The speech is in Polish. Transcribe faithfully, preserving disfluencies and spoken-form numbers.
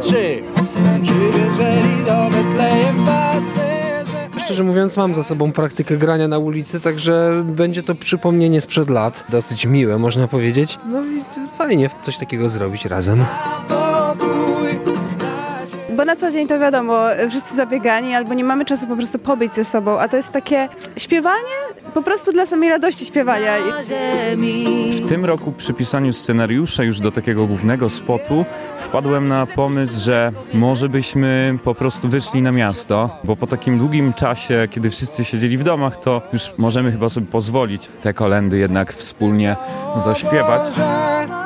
trzy. Przywieżeli do Betlejem pasterze. Szczerze mówiąc, mam za sobą praktykę grania na ulicy, także będzie to przypomnienie sprzed lat. Dosyć miłe, można powiedzieć. No i fajnie coś takiego zrobić razem. Bo na co dzień to wiadomo, wszyscy zabiegani albo nie mamy czasu po prostu pobyć ze sobą, a to jest takie śpiewanie po prostu dla samej radości śpiewania. W tym roku przy pisaniu scenariusza już do takiego głównego spotu wpadłem na pomysł, że może byśmy po prostu wyszli na miasto, bo po takim długim czasie, kiedy wszyscy siedzieli w domach, to już możemy chyba sobie pozwolić te kolędy jednak wspólnie zaśpiewać.